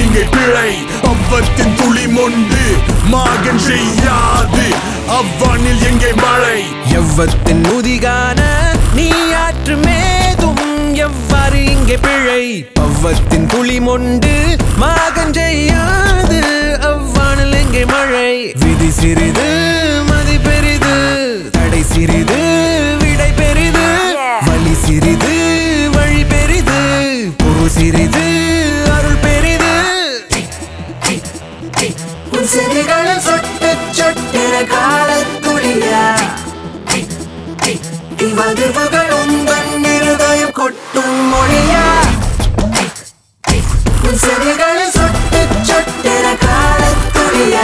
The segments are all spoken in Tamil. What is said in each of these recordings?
இங்கே பிழை அவ்வத்தின் துளி மொண்டு மாகன் செய்யாது அவ்வானில் எங்கே மழை எவ்வத்தின் உதிகான நீ ஆற்று மேதும் எவ்வாறு இங்கே பிழை அவ்வத்தின் துளி மொண்டு மாகன் செய்யாது அவ்வானில் எங்கே மழை விதி சிறிது மதி பெரிது தடை சிறிது விடை பெரிது வழி சிறிது வழி பெரிது பொருள் சிறிது அருள் பெரிது செடிகளில் சொட்டு சொட்டின காலத்துளியா இவ்வதிர்வுகள் உந்தன் இருதயம் கொட்டும் மொழியா செடிகளில் சொட்டு சொட்டின காலத்துளியா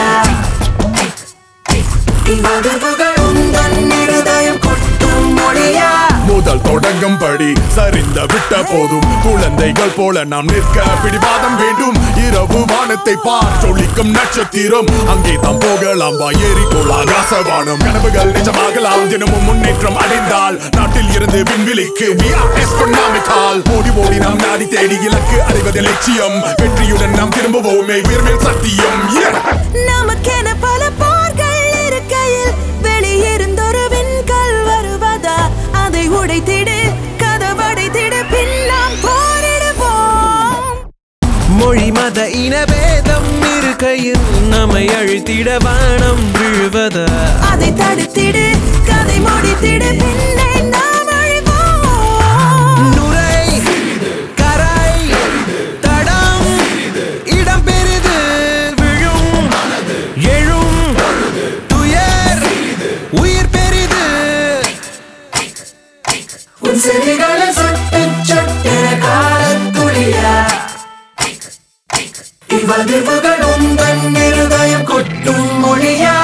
இவ்வதிர்வுகள் உந்தன் இருதயம் கொட்டும் மொழியா முதல் தொடங்கும் படி சரிந்த விட்ட போதும் குழந்தைகள் போல நாம் நிற்க பிடிவாதம் வேண்டும் இரவு வானத்தை பார் சொலிக்கும் நட்சத்திரம் அங்கே தான் போகலாம் வா ஏறிக்கொள்ளா ராசவானம் கனவுகள் நிஜமாகலாம் தினமும் முன்னேற்றம் அடைந்தால் நாட்டில் இருந்து விண்வெளிக்கு ஓடி ஓடி நாம் நாடி தேடி இலக்கு அடைவது லட்சியம் வெற்றியுடன் நாம் திரும்புவோமே உயர்மேல் சத்தியம் நமக்கென பல போர்கள் இருக்கையில் வெளியிருந்தொரு விண்கல் வருவதா அதை உடைத்திடு கதவடைத்திடு பின் நாம் போரிடுவோம் மொழி மத இனபேதம் இருக்கையில் நம்மை அழித்திட வானம் விழுவதா அதை தடுத்திடு கதை முடித்திடு பின்னே நாம் அழிவோம் நுரை கரை தடம் இடம் பெரிது விழும் எழும் துயர் உயிர் பெரிது உன் செடிகளில் சொட்டு சொட்டின காலத்துளியா இவ்வதிர்வுகள் உந்தன் இருதயம் கொட்டும் மொழியா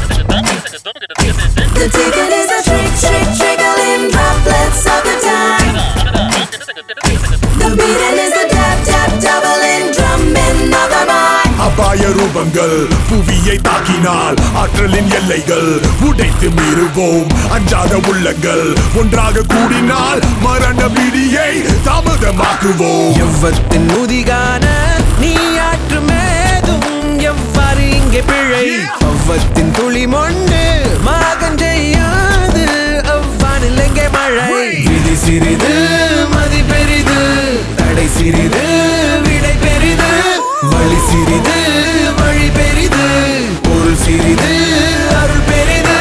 The ticket is a trickling droplets of the time. The beating is the tap doubling drumming of the mind. அபாய ரூபங்கள் புவியை தாக்கினால் ஆற்றலின் எல்லைகள் உடைத்து மீறுவோம் அஞ்சாத உள்ளங்கள் ஒன்றாக கூடினால் மரண பிடியை தாமதமாக்குவோம் எவ்வத்தின் உதிகான நீ ஆற்று மேதும் எவ்வாறு இங்கே பிழை அவ்வத்தின் துளி மொண்டு மாகன் செய்யாது அவ்வானில் எங்கே மழை விதி சிறிது மதி பெரிது தடை சிறிது விடை பெரிது வழி சிறிது வழி பெரிது பொருள் சிறிது அருள் பெரிது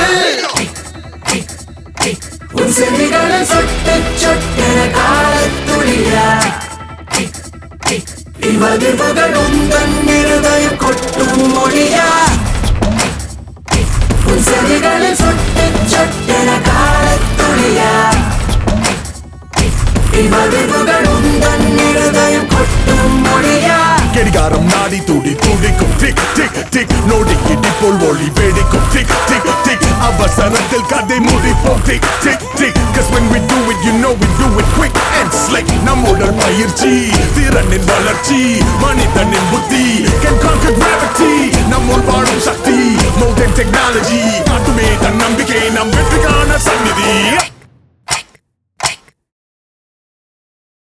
உன் செடிகளில் சொட்டு சொட்டின காலத்துளியா இவ்வதிர்வுகள் உந்தன் இருதயம் கொட்டும் மொழியா உன் செடிகளில் சொட்டு சொட்டின காலத்துளியா இவ்வதிர்வுகள் உந்தன் இருதயம் கொட்டும் மொழியா கடிகாரம் நாடி துடி துடிக்கும் டிக் டிக் டிக் நோடி இடிப்போல் ஒளி வெடிக்கும் டிக் டிக் டிக் அவசரத்தில் கதை முடிப்போம் tick tick tick cause when we do it you know we do it quick and slick நம்முடைய பயிற்சி திறனின் வளர்ச்சி மனிதனின் புத்தி can conquer gravity நம்முள் வாழும் சக்தி more than technology காட்டுமே தன்னம்பிக்கை நம் வெற்றிக்கான சந்நிதி